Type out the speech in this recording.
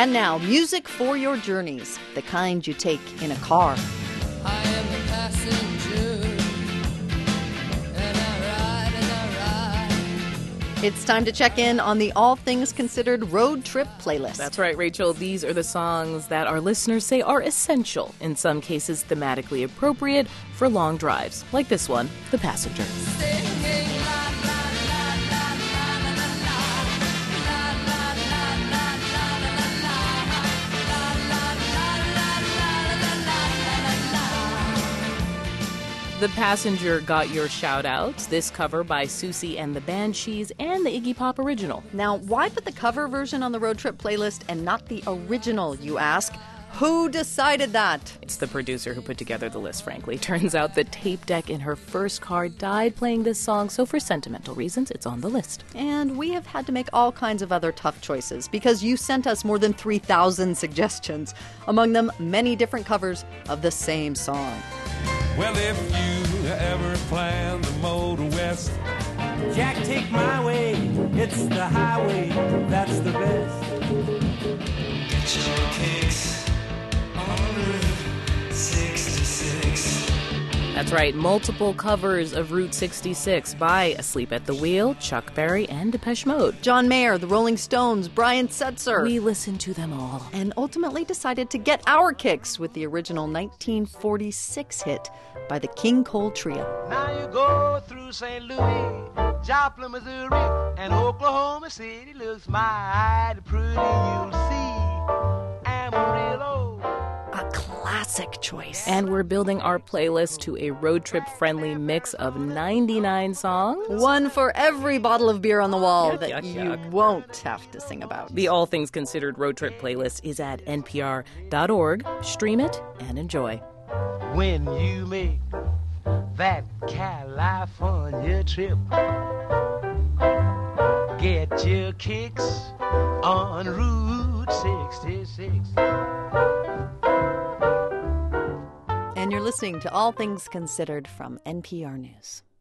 And now, music for your journeys, the kind you take in a car. I am the passenger, and I ride. It's time to check in on the All Things Considered road trip playlist. That's right, Rachel. These are the songs that our listeners say are essential, in some cases thematically appropriate for long drives, like this one, The Passenger. Singing la la la la la la la la la la The Passenger got your shout-outs. This cover by Susie and the Banshees and the Iggy Pop original. Now, why put the cover version on the road trip playlist and not the original, you ask? Who decided that? It's the producer who put together the list, frankly. Turns out the tape deck in her first car died playing this song, so for sentimental reasons, it's on the list. And we have had to make all kinds of other tough choices because you sent us more than 3,000 suggestions, among them many different covers of the same song. Well, if you ever plan to motor west, Jack, take my way, it's the highway, that's the best. Get your kicks on Route 66. That's right, multiple covers of Route 66 by Asleep at the Wheel, Chuck Berry, and Depeche Mode. John Mayer, the Rolling Stones, Brian Setzer. We listened to them all. And ultimately decided to get our kicks with the original 1946 hit by the King Cole Trio. Now you go through St. Louis, Joplin, Missouri, and Oklahoma City looks mighty pretty, you'll see Amarillo. A classic choice. And we're building our playlist to a road trip-friendly mix of 99 songs. One for every bottle of beer on the wall Yuck, that yuck, you yuck. won't have to sing about. The All Things Considered road trip playlist is at npr.org. Stream it and enjoy. When you make that California trip, get your kicks on Route 66. And you're listening to All Things Considered from NPR News.